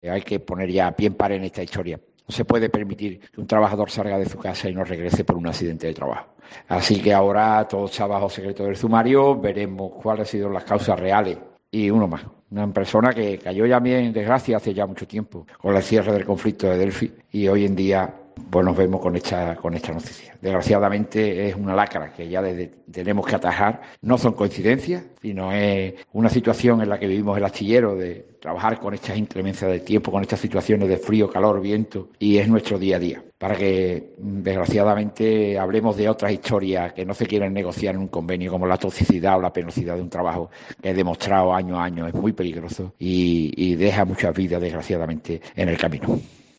Hay que poner ya pie en par en esta historia. No se puede permitir que un trabajador salga de su casa y no regrese por un accidente de trabajo. Así que ahora todo está bajo secreto del sumario, veremos cuáles han sido las causas reales. Y uno más, una persona que cayó ya en desgracia hace ya mucho tiempo con el cierre del conflicto de Delphi y hoy en día pues nos vemos con esta noticia. Desgraciadamente es una lacra que ya tenemos que atajar. No son coincidencias, sino es una situación en la que vivimos el astillero de trabajar con estas inclemencias del tiempo, con estas situaciones de frío, calor, viento, y es nuestro día a día. Para que, desgraciadamente, hablemos de otras historias que no se quieren negociar en un convenio, como la toxicidad o la penosidad de un trabajo que he demostrado año a año es muy peligroso y deja muchas vidas, desgraciadamente, en el camino.